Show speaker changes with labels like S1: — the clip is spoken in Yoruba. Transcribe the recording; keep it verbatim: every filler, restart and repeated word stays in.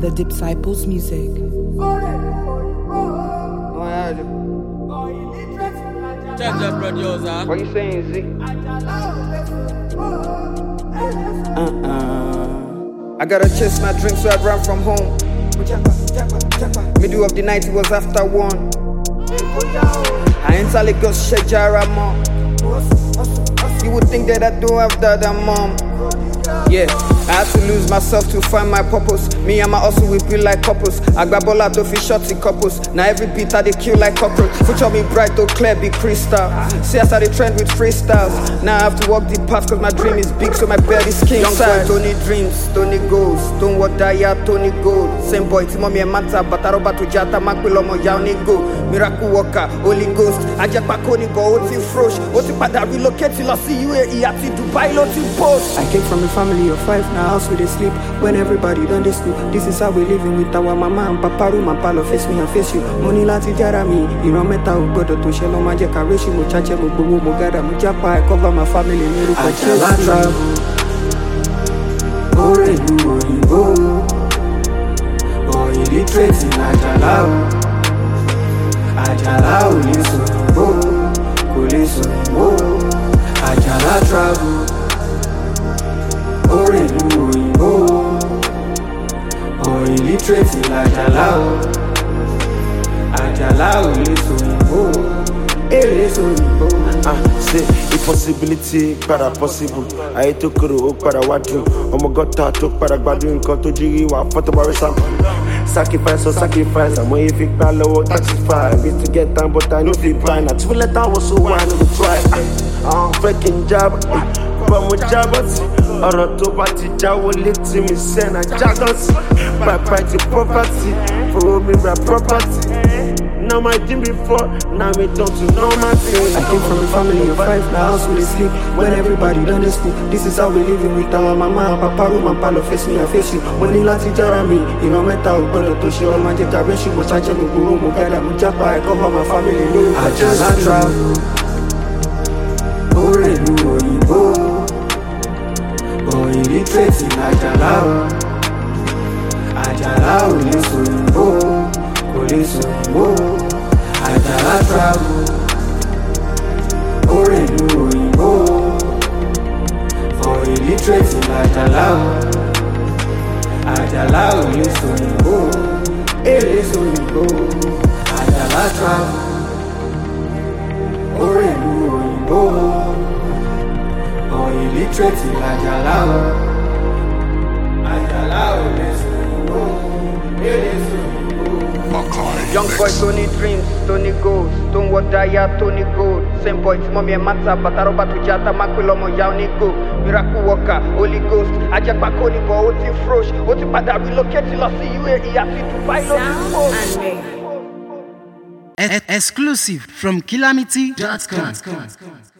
S1: The Disciples Music.
S2: Change the producer.
S3: What you saying, Z? Uh-uh. I gotta chase my drink, so I ran from home. Middle of the night, it was after one. I enter Lagos, Shejara mom. You would think that I don't have dad and mom. Yeah, I had to lose myself to find my purpose. Me and my hustle, we feel like couples. I grab all out of fish shots in couples. Now every beat I they kill like cockroach. Future me bright, though clear, be crystal. See us how they trend with freestyles. Now I have to walk the path cause my dream is big, so my bed is king size. Young boy, Tony dreams, Tony goals. Don't what die, Tony gold. Same boy, Timomi and Manta, but I roba to Jata, Maquilomo, Yauni go. Miracle worker, Holy Ghost. I just pack on go, Oti Frosh. Oti Pada relocate till I see you here, Iati Dubai, Loti Post.
S4: I came from a family of five, now house where they sleep. When everybody done they sleep, this is how we living with our mama and papa room and palo. Face me and face you. Money lati jara me. You know meta ugodo to shelo maje kareshi mo chache mo bobo mo gada mo japa. I cover my family miru kwa chase travel. Ore du oyibo. Oh illiterate in Ajala. Ajala uliso bo. Kuliso bo. Ajala travel. Ore du oyibo. Oh illiterate in Ajala. Ajala uliso oyibo. Eliso oyibo.
S5: Ah, say impossibility para possible. Ayé tó kúrò ó padà wá dùn. Ọmọ gọ́tà tó padà gbádùn nǹkan tó jírí wà fọ́tọ̀bọ̀rẹ́ sá. Sacrifice or sacrifice, àmọ́ yẹn fi gbá lọ́wọ́ taxify. Need to get down but I no fit buy. Na two letter was so why I no go try. Àwọn fẹ́ kí n jábọ̀, bọ́ mo jábọ̀ sí. Ọ̀rọ̀ tó bá ti jáwọ́ létí mi sẹ́nà jágọ́sì. Bye-bye to poverty, fowó mi ra property. Now my dream before, now me turn to normal thing.
S4: I came from a family of five, now house where they sleep. When everybody done they sleep, this is how we living with our mama and papa room and palo. Face me and face you. Money lati jara me. You know meta ugodo to shelo maje kareshi mo chache mo guru mo gada mo japa. I cover my family miru kwa chase travel. Ore du oyibo. Oh illiterate in Ajala. Ajala uliso oyibo. Kuliso oyibo. Ajala travel. Ore du oyibo. Oh illiterate in Ajala. Ajala uliso oyibo. Eliso oyibo. Ajala travel. Ore du oyibo. Oh illiterate in Ajala. Ajala uliso oyibo. Eliso oyibo.
S3: Young boy, Tony dreams, Tony goals. Don't what die, Tony gold. Same boy, Timomi and Manta, but I roba to Jata, Maquilomo, Yauni go. Miracle worker, Holy Ghost. I just pack on go, Oti Frosh. Oti Pada relocate till I see you here, Iati Dubai, Loti Post.
S6: Exclusive from Calamity dot com.